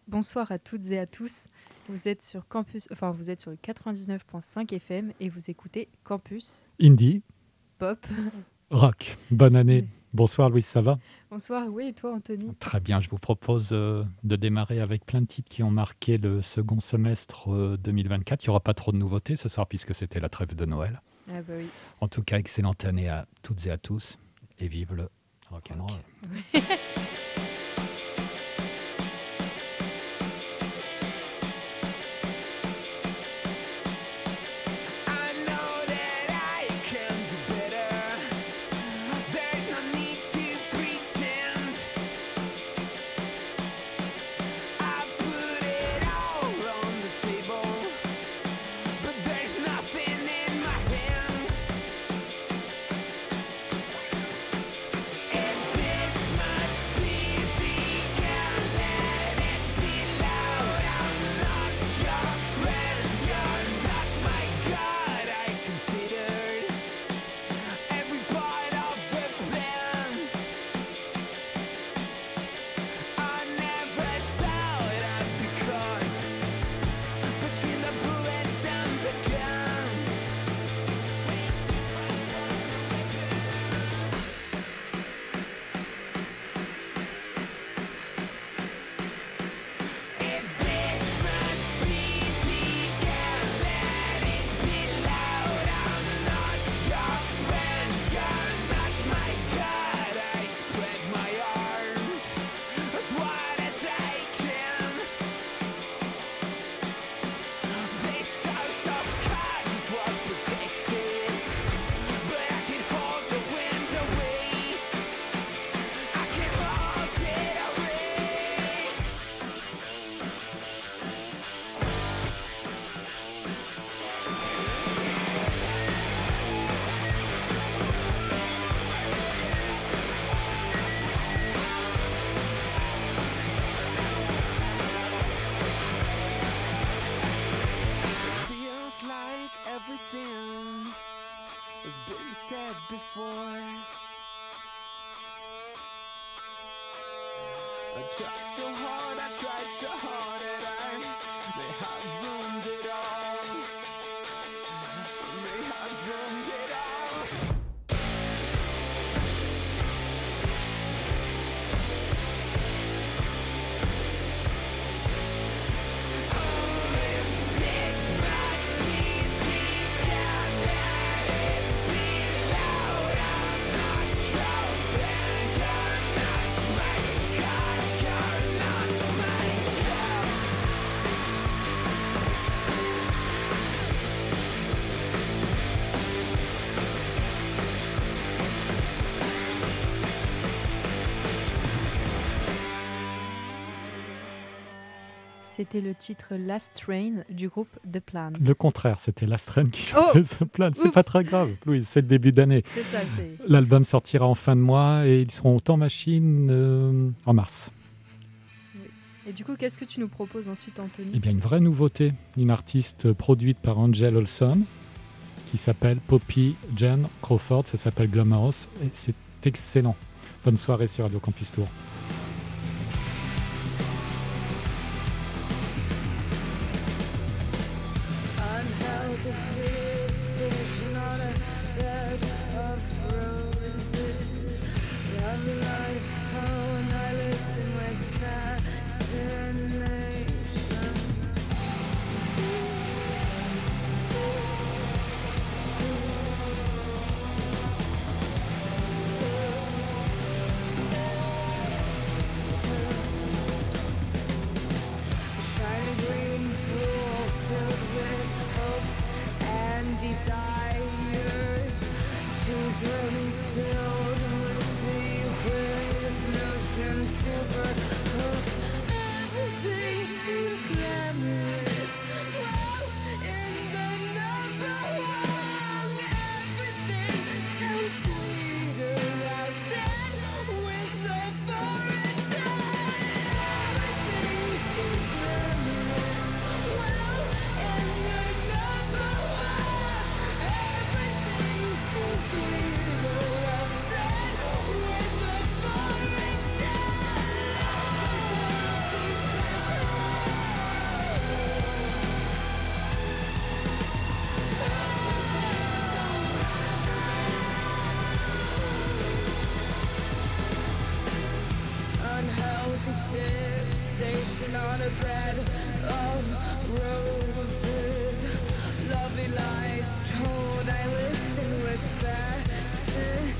Bonsoir à toutes et à tous. Vous êtes sur vous êtes sur le 99.5 FM et vous écoutez Campus Indie, Pop. rock. Bonne année. Bonsoir Louise, ça va? Bonsoir, oui, et toi Anthony? Très bien, je vous propose de démarrer avec plein de titres qui ont marqué le second semestre 2024. Il n'y aura pas trop de nouveautés ce soir puisque c'était la trêve de Noël. Ah bah oui. En tout cas, excellente année à toutes et à tous et vive le rock'n'roll. Ouais. C'était le titre Last Train du groupe The Plan. Le contraire, c'était Last Train qui chantait The Plan. C'est pas très grave, Louise, c'est le début d'année. C'est ça, c'est... L'album sortira en fin de mois et ils seront au Temps Machine en mars. Oui. Et du coup, qu'est-ce que tu nous proposes ensuite, Anthony? Eh bien, une vraie nouveauté, une artiste produite par Angel Olson qui s'appelle Poppy Jane Crawford, ça s'appelle Glamorous et c'est excellent. Bonne soirée sur Radio Campus Tour. unhealthy fixation on a bed of roses. Lovely lies told, I listen with fascination.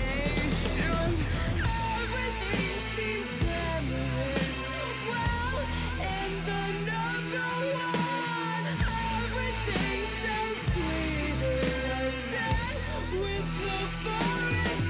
Everything seems glamorous. Well, in the number one, everything sounds sweeter. I said with the boring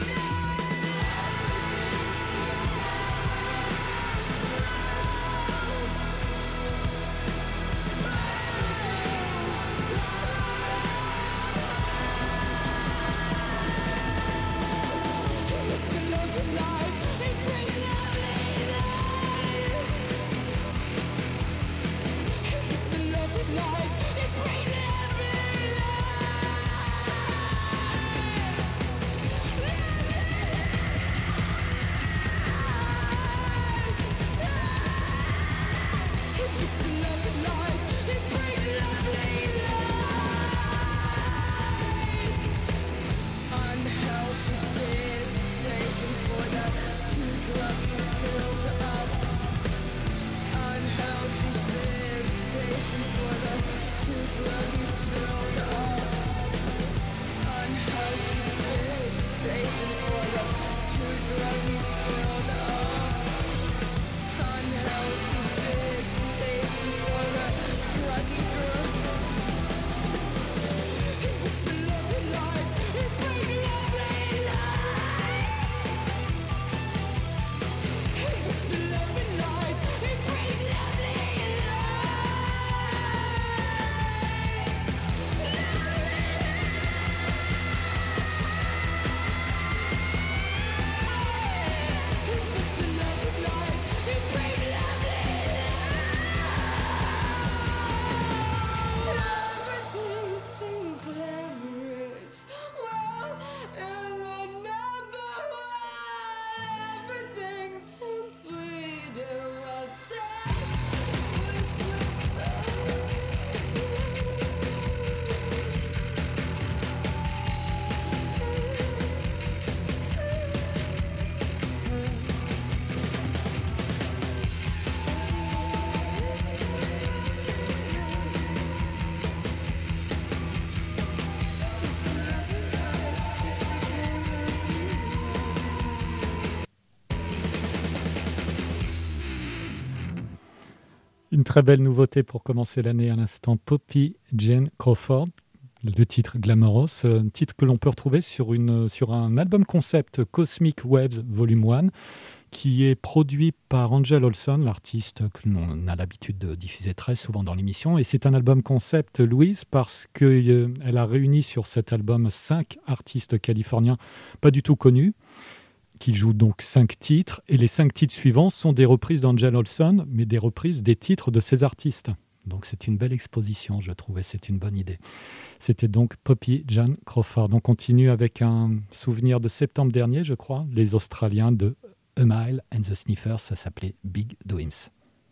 Une très belle nouveauté pour commencer l'année à l'instant, Poppy Jane Crawford, le titre Glamorous, un titre que l'on peut retrouver sur un album concept Cosmic Waves Volume 1, qui est produit par Angel Olson, l'artiste que l'on a l'habitude de diffuser très souvent dans l'émission. Et c'est un album concept, Louise, parce qu'elle a réuni sur cet album 5 artistes californiens pas du tout connus, qui joue donc 5 titres, et les 5 titres suivants sont des reprises d'Angel Olson, mais des reprises des titres de ces artistes. Donc c'est une belle exposition, je trouvais, c'est une bonne idée. C'était donc Poppy Jane Crawford. On continue avec un souvenir de septembre dernier, je crois, les Australiens de A Mile and the Sniffers, ça s'appelait Big Dreams.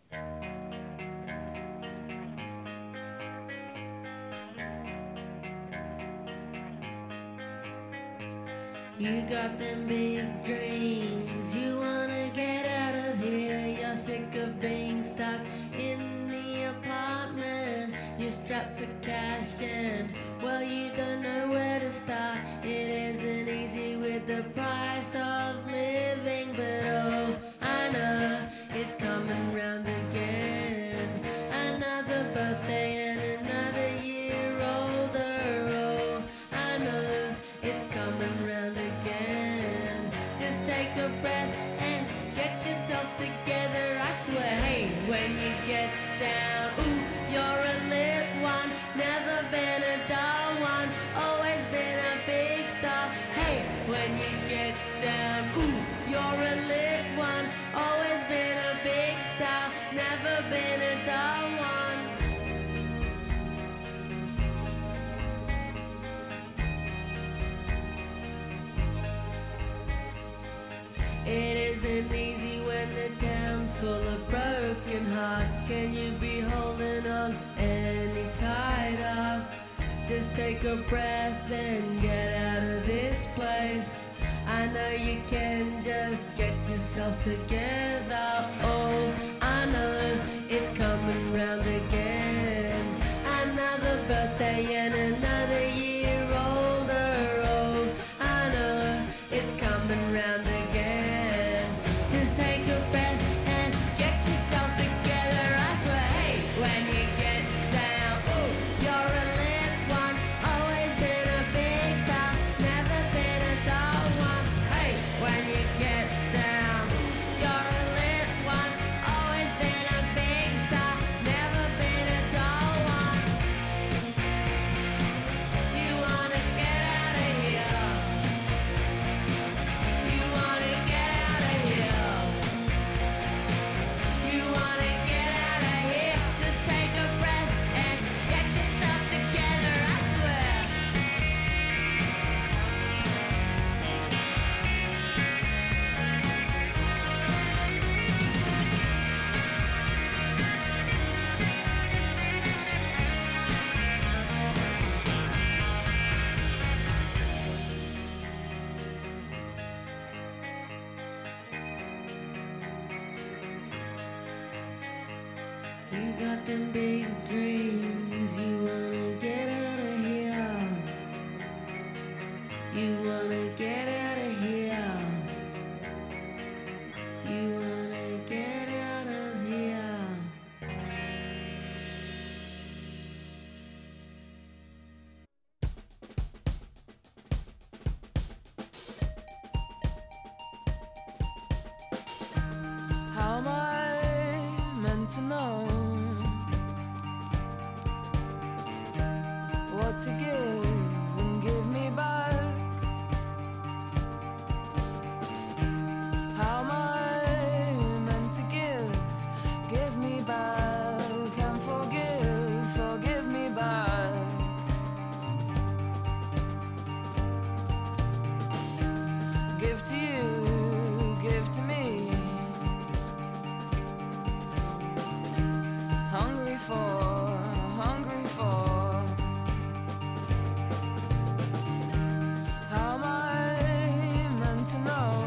You got them big dreams, you wanna get out of here. You're sick of being stuck in the apartment. You're strapped for cash and, well, you don't know where to start. It isn't easy with the price of living, but oh, I know it's coming round again. Another birthday and another year older. Oh, I know it's coming round again. Just take a breath and get yourself together. I swear, hey, when you get down, ooh, you're a lit one. Never been a dull one, always been a big star. Hey, when you get down, ooh, you're a lit one. Always been a big star, never been a dull one. It isn't easy when the town's full of broken hearts. Can you be holding on any tighter? Just take a breath and get out of this place. I know you can, just get yourself together. You got them big dreams, you wanna get out of here. You wanna get out of here. You wanna get out of here. How am I meant to know what to give and give me back? How am I meant to give me back and forgive me back? Give to you, give to me. Hungry for, hungry for. How am I meant to know?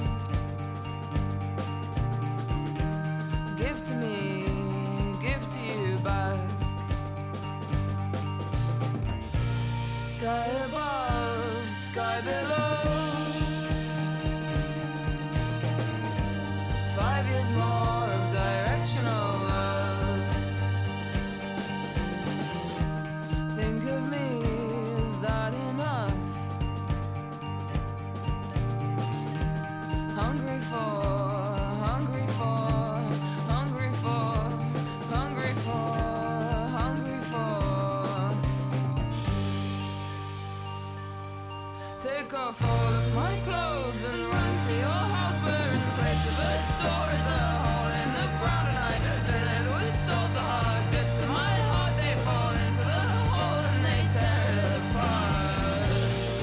Give to me, give to you back. Sky above, sky below. 5 years more of directional love. Think of me, is that enough? Hungry for, hungry for, hungry for, hungry for, hungry for. Take off all of my clothes and run to your house where in place of a door is a hole in the ground, and I fill it with salt. The hard bits of my heart, they fall into the hole and they tear it apart.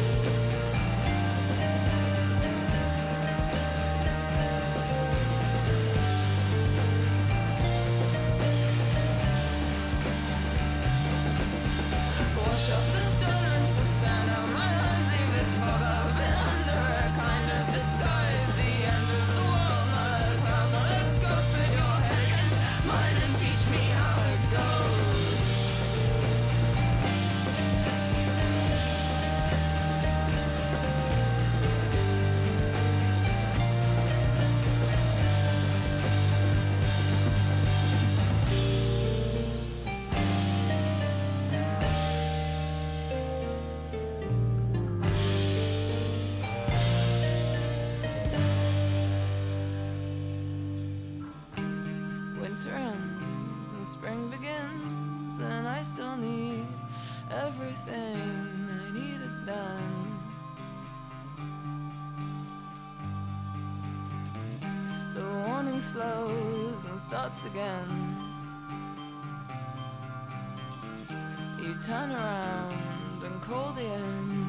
Wash off the dirt, rinse the sand out my eyes, leave this fog I've been under a kind of disguise. The end of the world, not a cloud, not a ghost, put your head against mine and teach me how it goes. Winter ends and spring begins, and I still need everything I needed done. The warning slows and starts again. You turn around and call the end.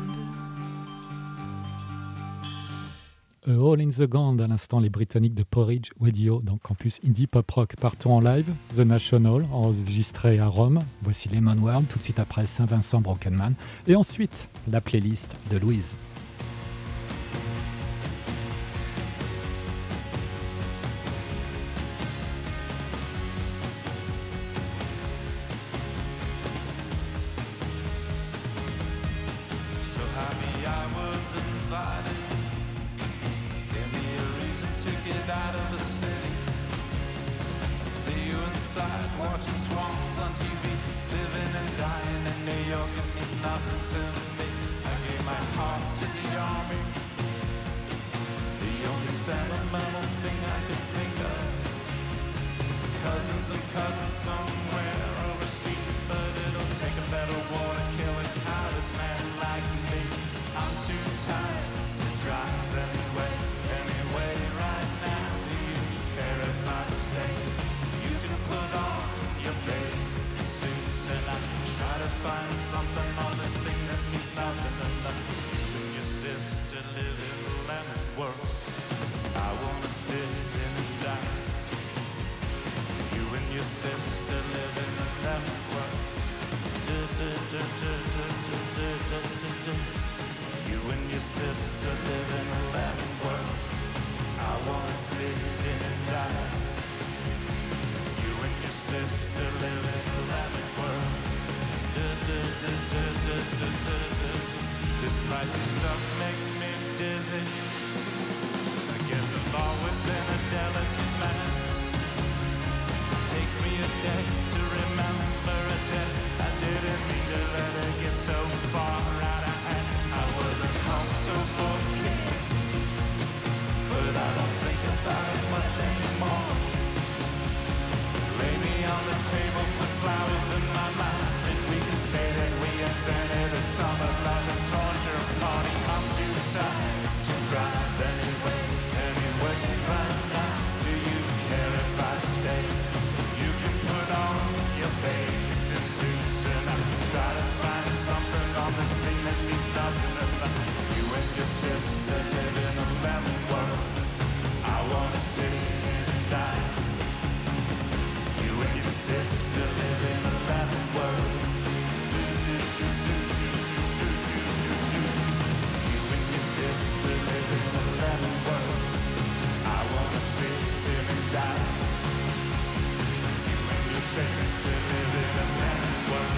A Hole in the Ground, à l'instant les Britanniques de Porridge Radio dans Campus Indie Pop Rock. Partons en live, The National, enregistré à Rome. Voici Lemon World, tout de suite après Saint-Vincent Broken Man. Et ensuite, la playlist de Louise. So happy I was invited. Give me a reason to get out of the city. I see you inside watching swans on TV, living and dying in New York. It means nothing to me. I gave my heart to the army. The only sentimental thing I could think of. Cousins and cousins somewhere overseas, but it'll take a better war to kill a callous man like me. I'm too tired to drive anyway right now. Do you care if I stay? You can put on your bathing suits, and I try to find something on this thing that means nothing. And you and your sister live in Lemonworth. I wanna sit in and die. You and your sister live in the say. You can put on your bathing suits and I try to find something on this thing that means nothing. And you and your sister live in a lemon world. I wanna sit and die. You and your sister live in a lemon world. You and your sister live in a lemon world. I wanna sit and die. You and your sister live in a lemon world.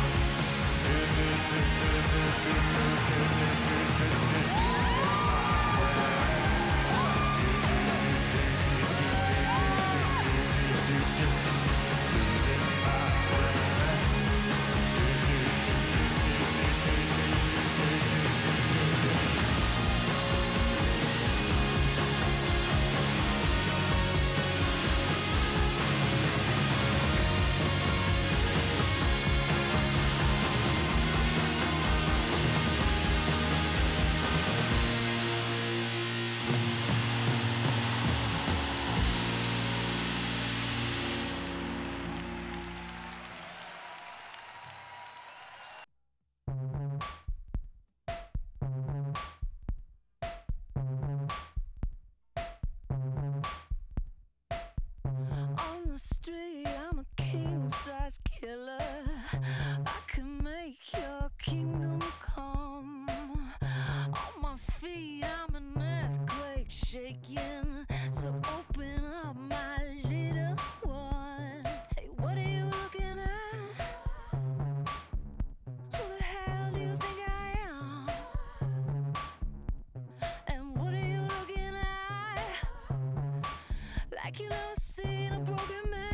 On the street, I'm a king-size killer. I can make your kingdom come. On my feet, I'm an earthquake shaking. So open up, my little one. Hey, what are you looking at? Who the hell do you think I am? And what are you looking at? Like you never seen a broken man.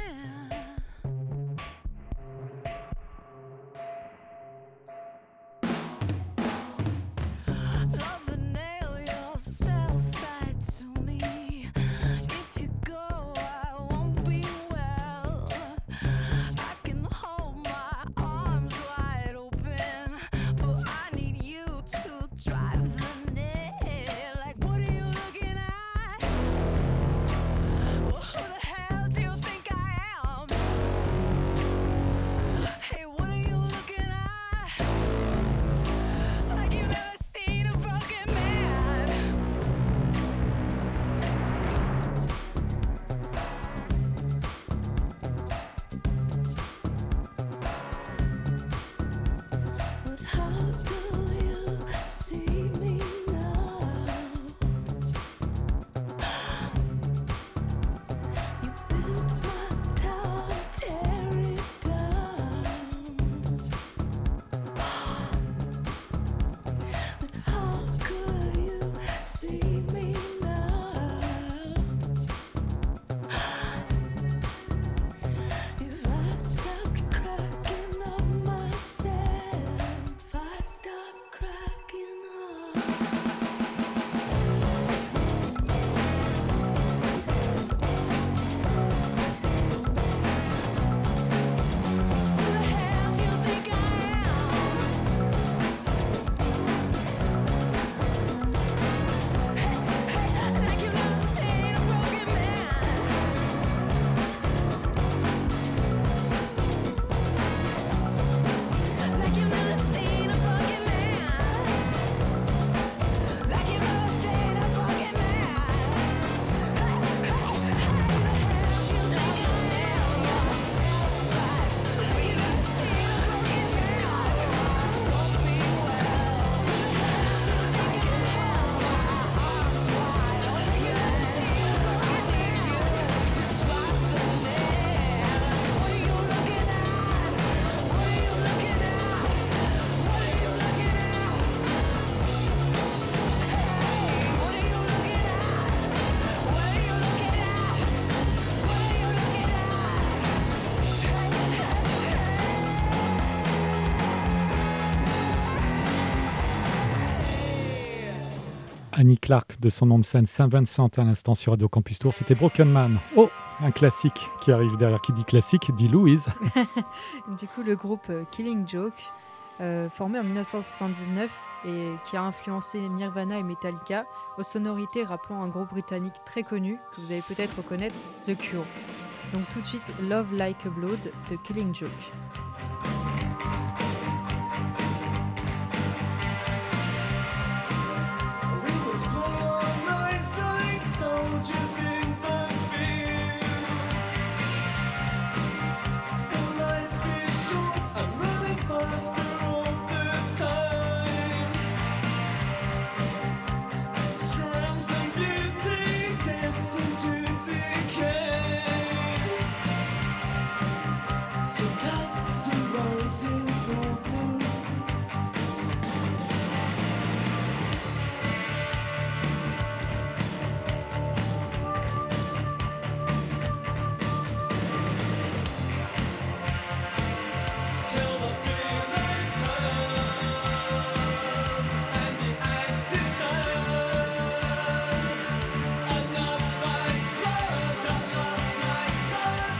Love and nail yourself right to me. If you go, I won't be well. I can hold my arms wide open, but I need you to drive the nail. Like, what are you looking at? Well, who the hell do you think I am? Hey, what are you looking at? Like you've never seen a broken man. But how do you see me now? You built my tower, tear it down. But how could you see me now? If I stopped cracking up myself, if I stopped cracking up. Who the hell do you think I am? Like you've never seen a broken man. Like you've never seen a broken man. Like you've never seen a broken man. Who the hell do you think I am? Yourself right to me. Like you've never seen a broken man. Won't be well. Who the hell do you think I am? My arms wide open. Like you've never seen a broken man. To drop the nail. What are you looking at? What are you looking at? What are you looking at? Hey, what are you looking at? What are you looking at? What are you looking Annie Clark, de son nom de scène Saint-Vincent, à l'instant sur Radio Campus Tour, c'était Broken Man. Oh, un classique qui arrive derrière. Qui dit classique dit Louise. Du coup, le groupe Killing Joke, formé en 1979 et qui a influencé Nirvana et Metallica, aux sonorités rappelant un groupe britannique très connu que vous allez peut-être reconnaître, The Cure. Donc tout de suite, Love Like a Blood de Killing Joke. We must play our lives like soldiers in the field. And life is short, I'm running faster all the time. Strength and beauty destined to decay. So cut the rose in full bloom. Till the feelings come and the act is done. Enough like blood, enough like blood.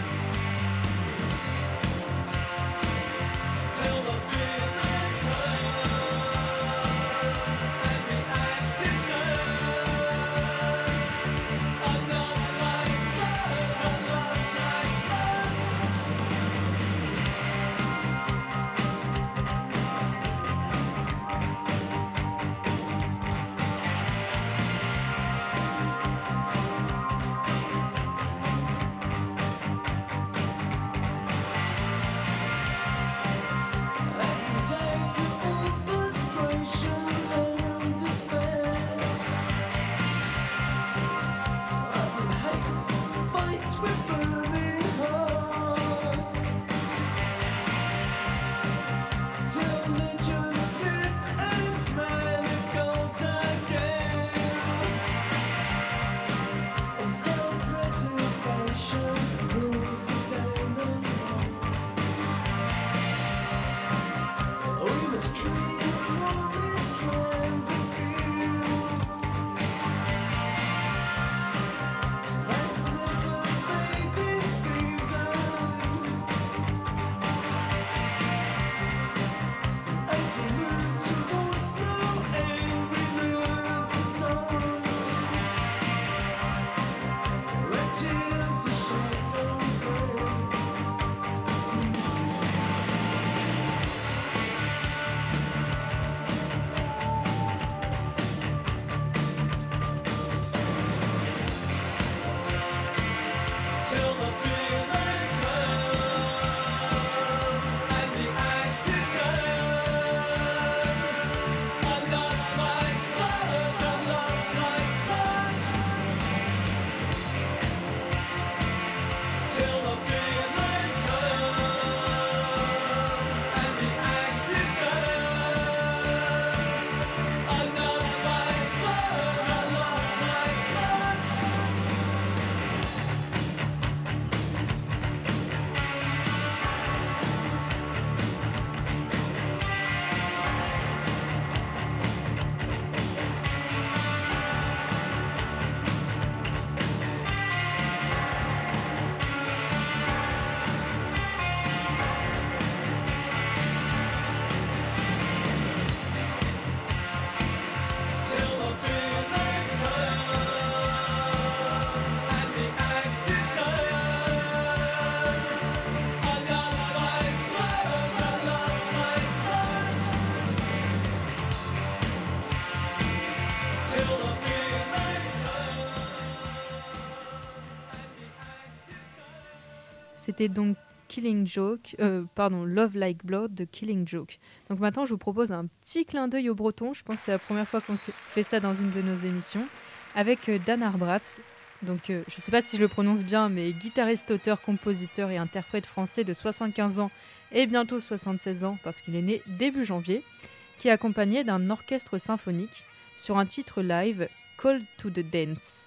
Till the feelings come and the act is done. Enough like blood, enough like blood. Every day through all frustration and despair. Love and hate fights with burning hearts. Till legends live and man is gone again. And self-preservation rules the day no more. We must treat the promised lands and fields. Let's live a fading season. As we move towards no end, we learn to dawn. Where tears are shed on gold. Till the feelings come and the act is done. Enough like blood, enough like blood. Till the feelings come and the act is done. Enough like blood, enough like blood. Till the feelings come and the act is done. Enough like blood, enough like blood. Till the feelings come. C'était donc Love Like Blood de Killing Joke. Donc maintenant, je vous propose un petit clin d'œil au breton. Je pense que c'est la première fois qu'on fait ça dans une de nos émissions. Avec Dan Arbratz. Donc, je ne sais pas si je le prononce bien, mais guitariste, auteur, compositeur et interprète français de 75 ans et bientôt 76 ans, parce qu'il est né début janvier, qui est accompagné d'un orchestre symphonique sur un titre live, Call to the Dance.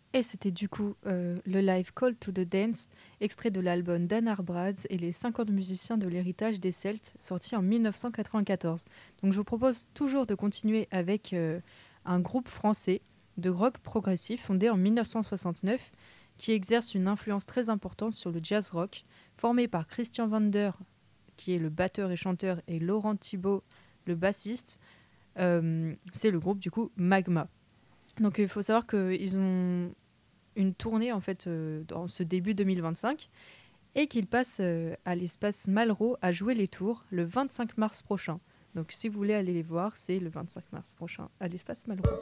Et c'était du coup le live Call to the Dance, extrait de l'album d'Anar Brads et les 50 musiciens de l'héritage des Celtes, sorti en 1994. Donc je vous propose toujours de continuer avec un groupe français de rock progressif fondé en 1969 qui exerce une influence très importante sur le jazz rock, formé par Christian Vander, qui est le batteur et chanteur, et Laurent Thibault, le bassiste. C'est le groupe du coup Magma. Donc il faut savoir qu'ils ont une tournée en fait dans ce début 2025 et qu'ils passent à l'espace Malraux à jouer les tours le 25 mars prochain. Donc si vous voulez aller les voir, c'est le 25 mars prochain à l'espace Malraux.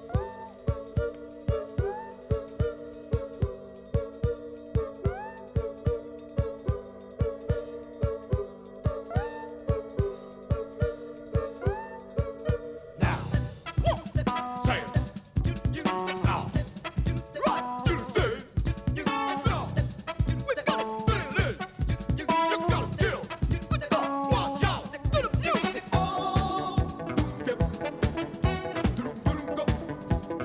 Watch out!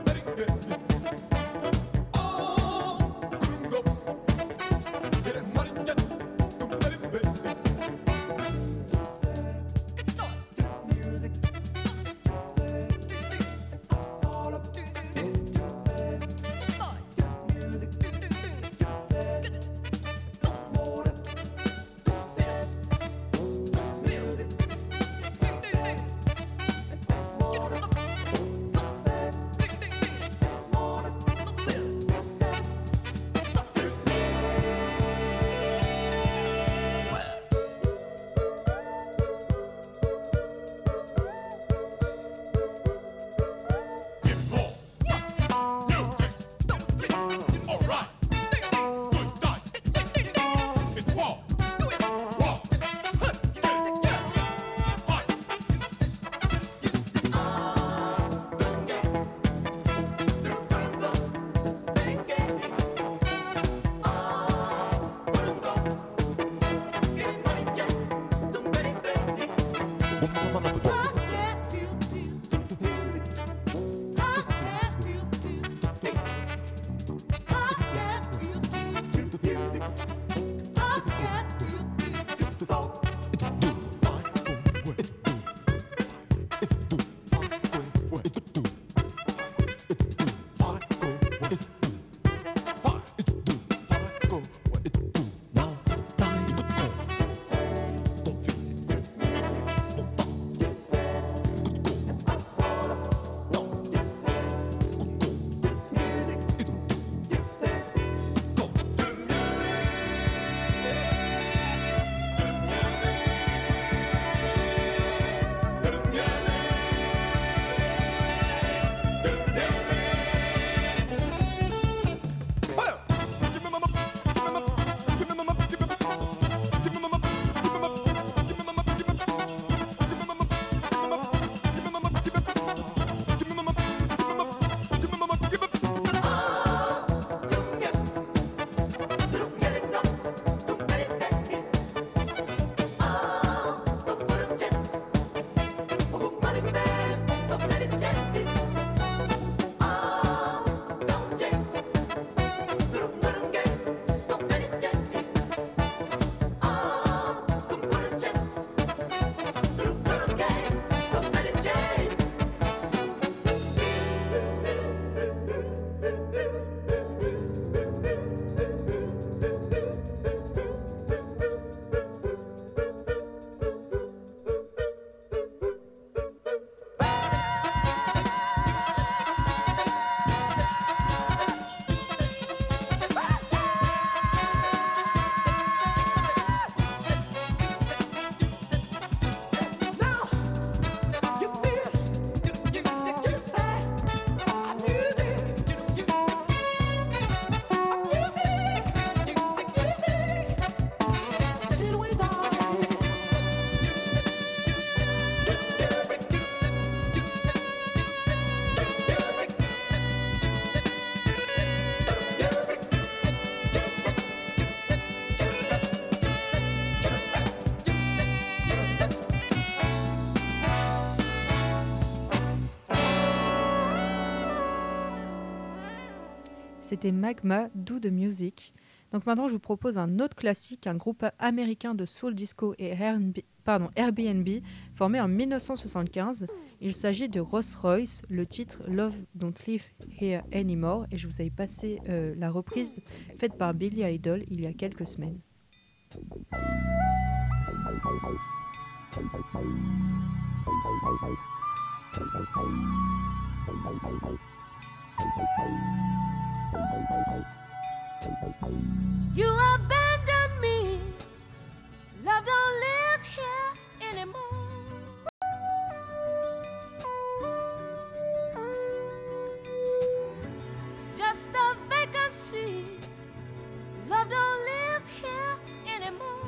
c'était Magma, Do the Music. Donc maintenant, je vous propose un autre classique, un groupe américain de soul disco et Airbnb, formé en 1975. Il s'agit de Rolls Royce, le titre Love Don't Live Here Anymore, et je vous avais passé la reprise faite par Billy Idol il y a quelques semaines. You abandoned me. Love don't live here anymore. Just a vacancy. Love don't live here anymore.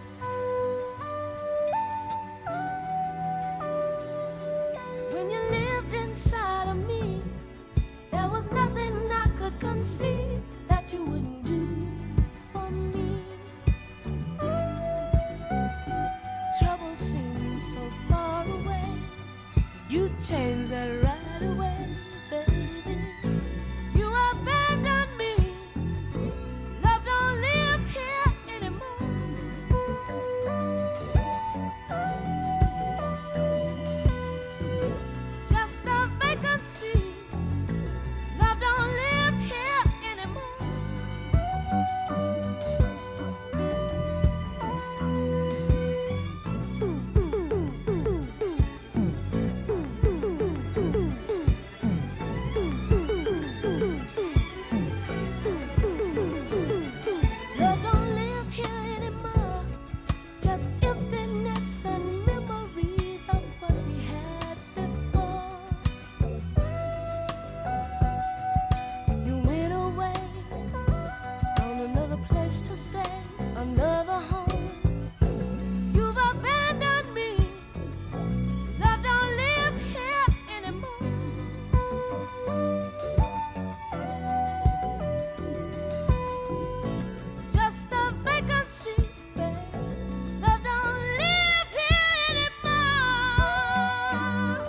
When you lived inside of me, there was nothing I could conceive that you wouldn't do for me. Trouble seems so far away. You changed that right away, baby. You abandoned me. Love don't live here anymore. Just a vacancy. Love don't live here anymore. Love don't live here anymore. Just emptiness and memories of what we had before. You went away, found another place to stay, another home. You've abandoned me. Love don't live here anymore. Just a vacancy, babe. Love don't live here anymore.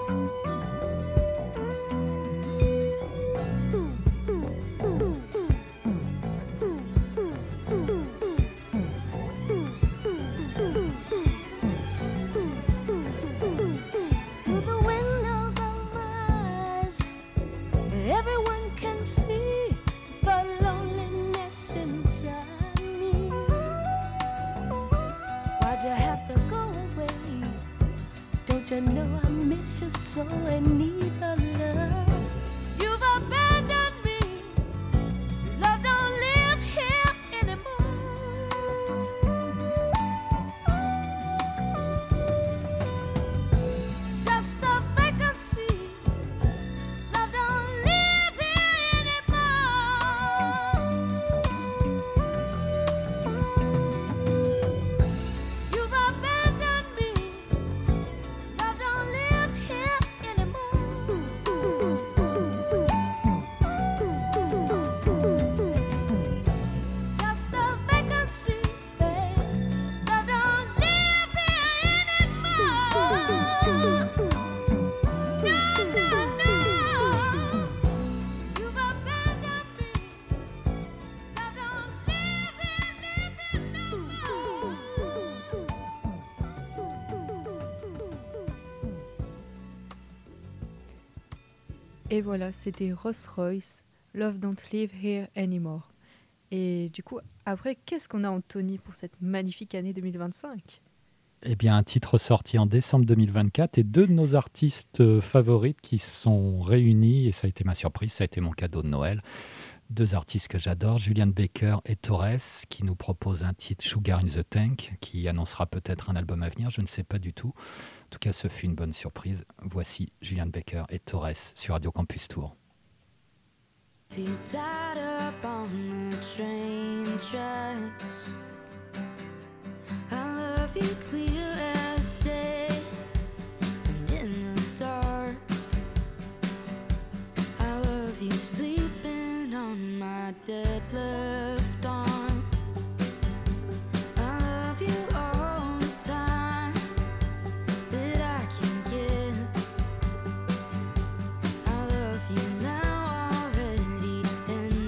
Through the windows of my eyes, everyone can see the loneliness inside me. Why'd you have to go away? Don't you know I miss you so and need your love? You've abandoned me. Love don't live here anymore. Just a vacancy. Love don't live here anymore. You've abandoned me. Love don't live here anymore. Just a vacancy, babe. Love don't live here anymore. No, no, no. You've abandoned me. Love don't live here no more. Et voilà, c'était Rolls Royce, Love Don't Live Here Anymore. Et du coup, après, qu'est-ce qu'on a, Anthony, pour cette magnifique année 2025 ? Eh bien, un titre sorti en décembre 2024 et deux de nos artistes favorites qui sont réunis, et ça a été ma surprise, ça a été mon cadeau de Noël. Deux artistes que j'adore, Julian Baker et Torres, qui nous proposent un titre Sugar in the Tank, qui annoncera peut-être un album à venir, je ne sais pas du tout. En tout cas, ce fut une bonne surprise. Voici Julian Baker et Torres sur Radio Campus Tour. Feet tied up on the train tracks. I love you clear as day, and in the dark. I love you sleeping on my dead left arm. I love you all the time that I can get. I love you now already, and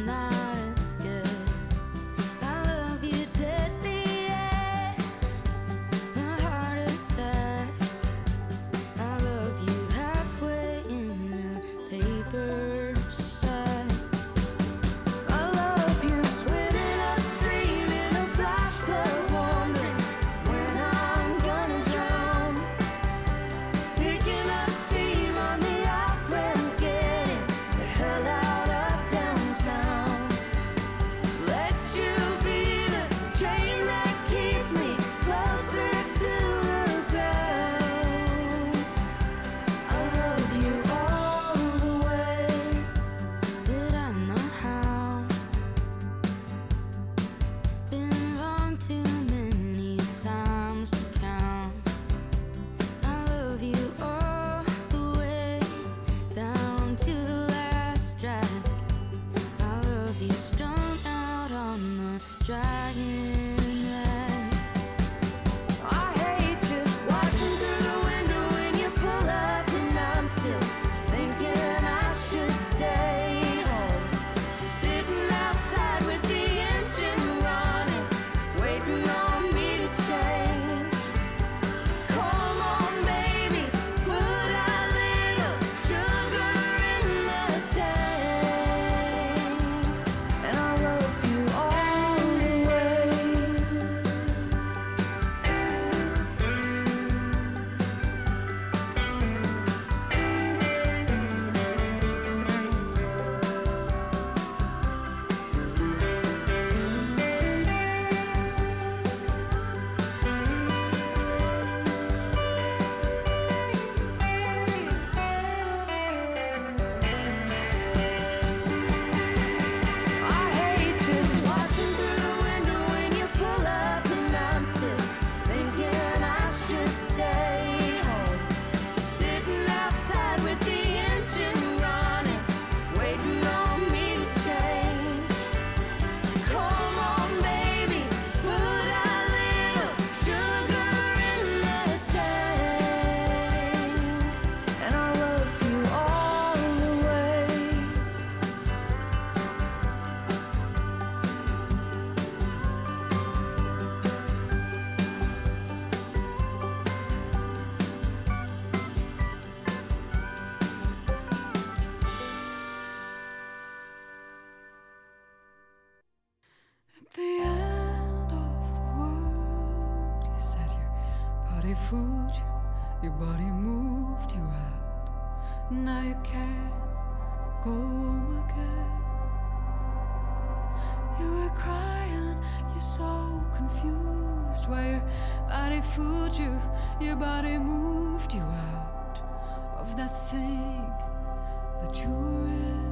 dragging right. I hate just watching through the window when you pull up, and I'm still thinking I should stay home. Sitting outside with the engine running, just waiting on me to change. Come on, baby, put a little sugar in the tank, and I'll love you all the way. I hate just watching through the window when you pull up, and I'm still thinking I should stay home. Sitting outside with the engine running, just waiting on me to change. Come on, baby, put a little sugar in the tank, and I'll love you all the way. At the end of the world, you said your body fooled you, your body moved you out. Now you can't go home again. You were crying, you're so confused why your body fooled you, your body moved you out of that thing that you were in.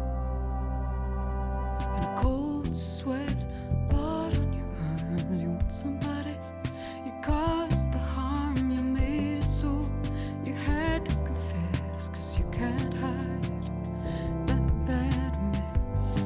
And a cold sweat blood on your arms. You want somebody, you caused the harm, you made it so you had to confess, 'cause you can't hide that bad mess.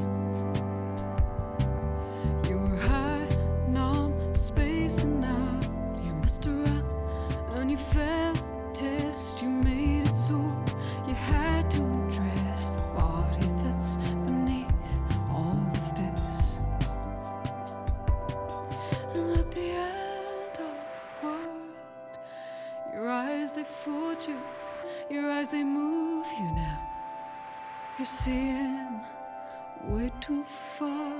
You were high, numb, spacing out. You messed around and you failed the test. You made it so you had to address the body that's beneath all of this. And at the end of the world, your eyes they fooled you, your eyes they move you now. You're seeing way too far.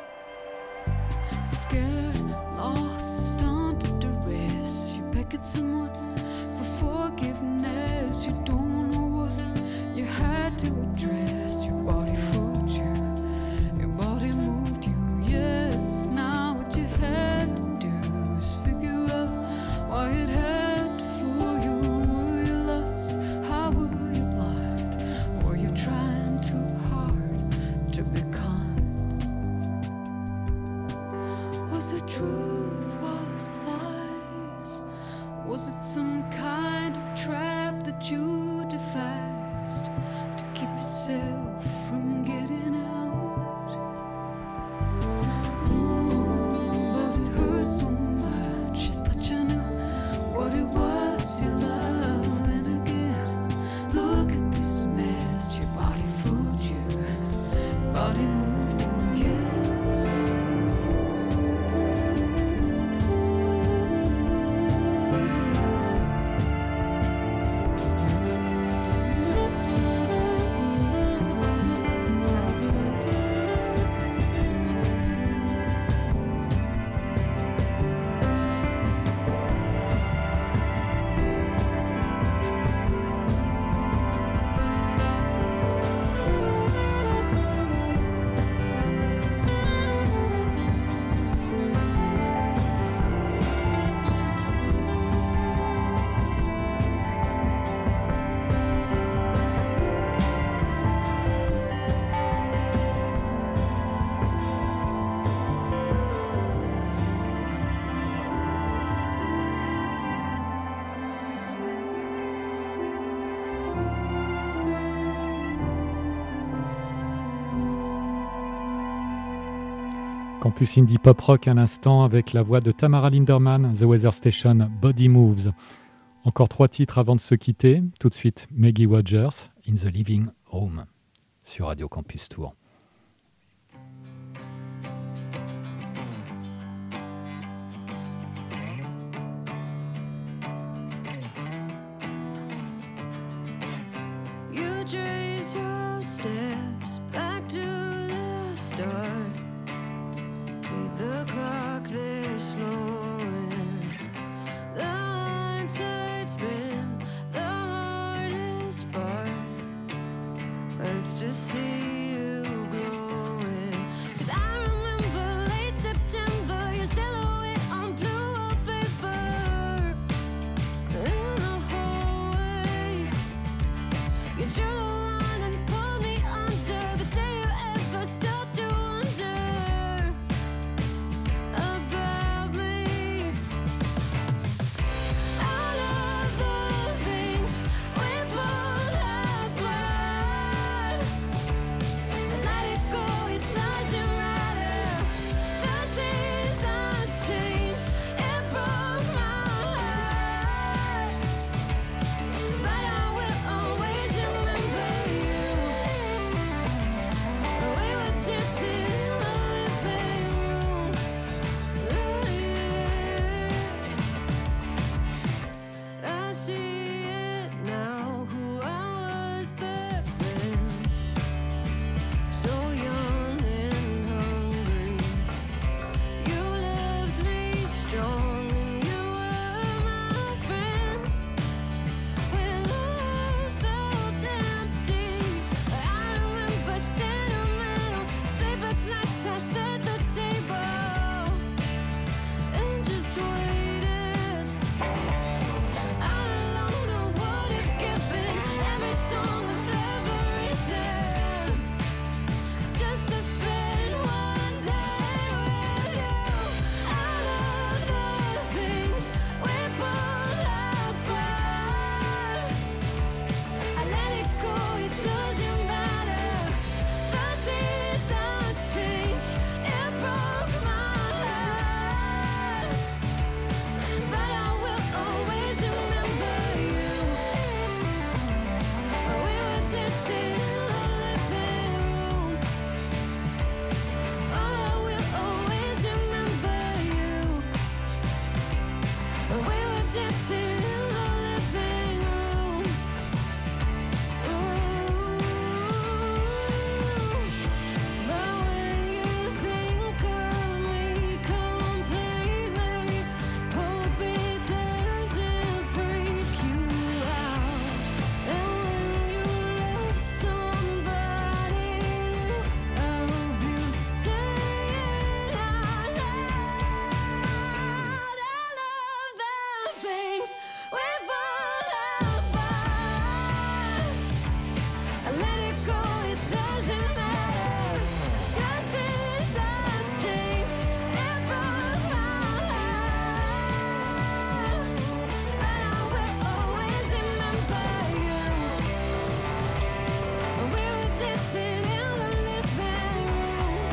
Scared, lost, under duress. You beg at someone for forgiveness. You don't know what you had to address. Your body fooled you, your body moved you. Yes, now what you had to do is figure out why it had to fool you. Were you lost? How were you blind? Were you trying too hard to be kind? Was it truth? Was it lies? Was it some kind of trap that you devised to keep yourself from getting out? But it hurt so much. You thought you knew what it was you loved. Then again, look at this mess. Your body fooled you, your body moved you, yes. Campus Indie Pop Rock à l'instant avec la voix de Tamara Linderman, The Weather Station, Body Moves. Encore 3 titres avant de se quitter. Tout de suite, Maggie Rogers, In the Living Room, sur Radio Campus Tour. You trace your steps back to the start. See the clock there slowing. The hindsight spin, the hardest part. Hurts to see you glowing. 'Cause I remember late September, your silhouette on blue wallpaper. In the hallway, you drew the line and pulled me under. But do you ever stop to wonder about me? All of the things we both have tried, and let it go, it doesn't matter. The seasons changed, it broke my heart. But I will always remember you. We were dancing in the living room. I see it now, who I was back then. So young and hungry. You left me strong and you were my friend. When I felt empty, I remember sentimental sleepless nights I set the table and just waited. All along I would have given every song I've ever written just to spend one day with you. All of the things we both have tried, I let it go, it doesn't matter. The seasons changed, it broke my heart. But I will always remember you. We were dancing in the living room. Oh, I will always remember you. We were dancing in the living room. But when you think of me completely, hope it doesn't freak you out. And when you love somebody new, I hope you say it out loud. All of the things we both have tried, I let it go, it doesn't matter. Your seasons changed, it broke my heart. But I will always remember you. We were dancing in the living room.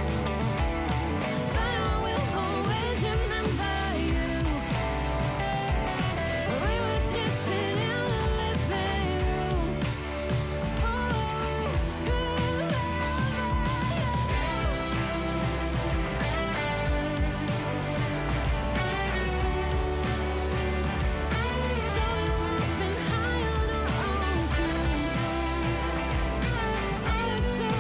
But I will always remember you. We were dancing in the living room. So laughing high on our own fumes. Oh, it's so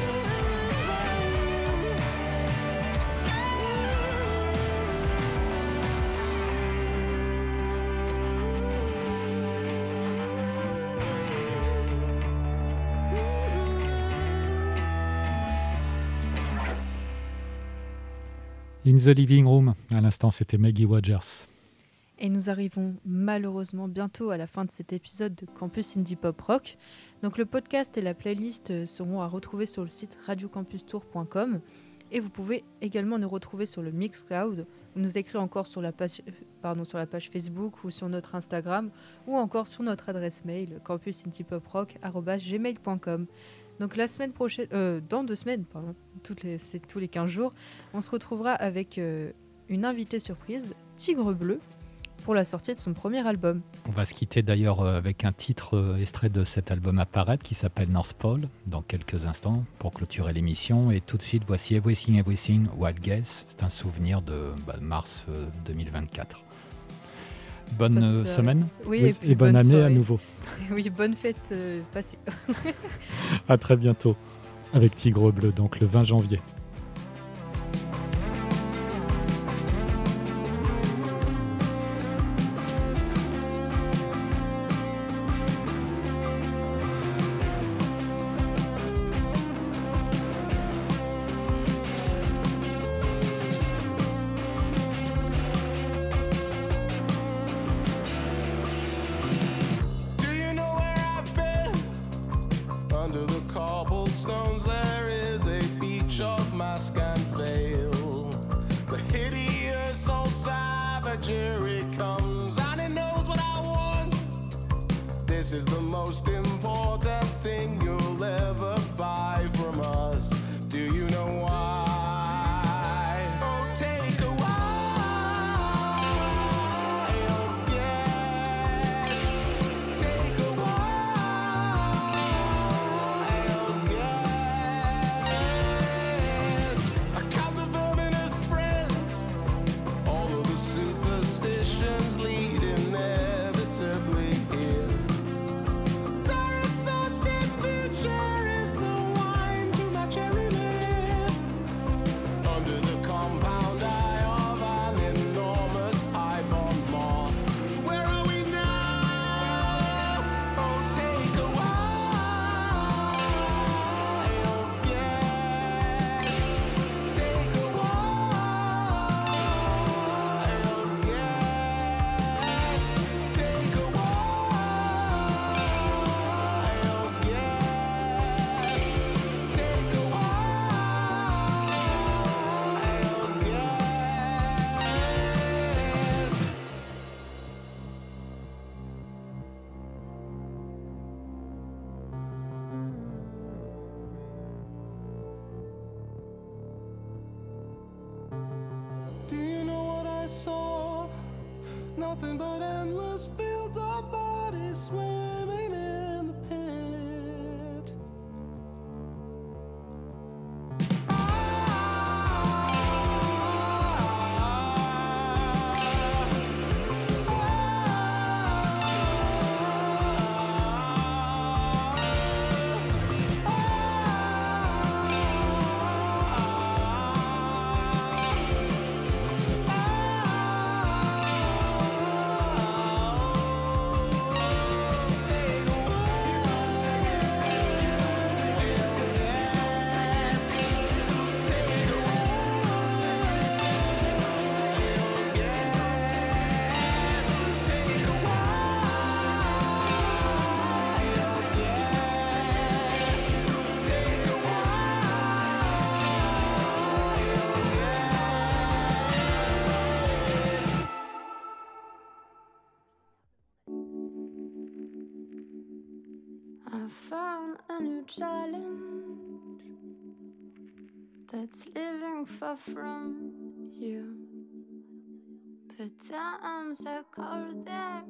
In the Living Room, à l'instant, c'était Maggie Rogers. Et nous arrivons malheureusement bientôt à la fin de cet épisode de Campus Indie Pop Rock. Donc le podcast et la playlist seront à retrouver sur le site radiocampustour.com et vous pouvez également nous retrouver sur le Mixcloud ou nous écrire encore sur la page Facebook ou sur notre Instagram ou encore sur notre adresse mail campusindipoprock@gmail.com. Donc la semaine prochaine, dans 2 semaines, pardon, c'est tous les 15 jours, on se retrouvera avec une invitée surprise, Tigre Bleu, pour la sortie de son premier album. On va se quitter d'ailleurs avec un titre extrait de cet album à paraître qui s'appelle North Pole dans quelques instants pour clôturer l'émission. Et tout de suite, voici Everything Everything Wild Guess. C'est un souvenir de mars 2024. Bonne semaine oui, et bonne année soirée. à nouveau. Oui, bonne fête passée. À très bientôt avec Tigre Bleu, donc le 20 janvier. Do you know where I've been? Under the cobblestones there is a beach of mask and veil. The hideous old savagery comes and it knows what I want. This is the most important thing you'll ever buy from us. Do you know why? Oh, take a wild guess. Take a wild guess. I count the verminous friends. All of the superstitions lead inevitably here. Our exhausted future is the wine to my cherry lip. Under the compound eye of an enormous high-bomb moth. Where are we now? Oh, take a wild guess. Take a wild guess. Take a wild guess. Take a wild guess. Do you know what I saw? Nothing but endless fields of bodies swimming in the pit. I found a new challenge that's living far from you. But times are cold there.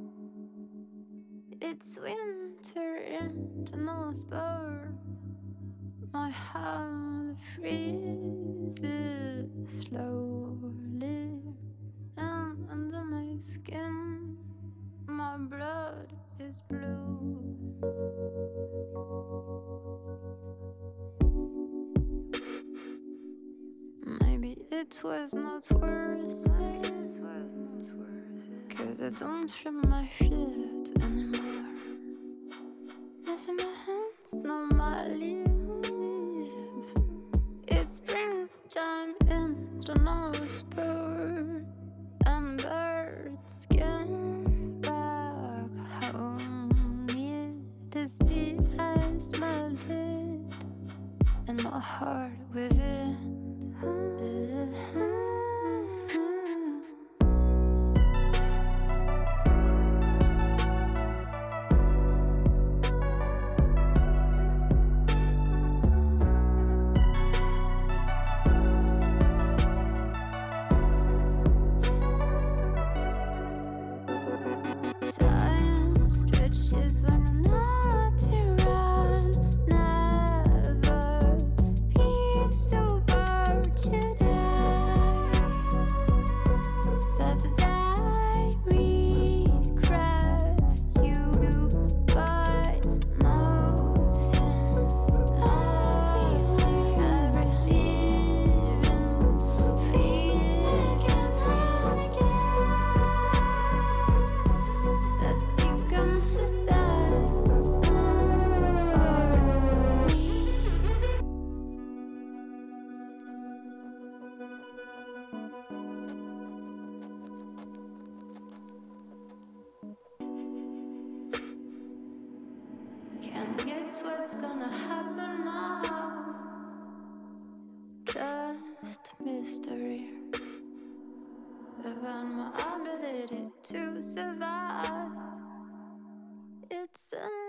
It's winter in the North Pole. My heart freezes slowly, and under my skin, my blood is blue. Maybe it was not worth it, 'cause I don't feel my feet anymore. It's in my hands, not my lips. It's springtime in the North Pole, and birds came back home. Yet as the ice melted, and my heart was in. That's what's gonna happen now. Just mystery about my ability to survive. It's a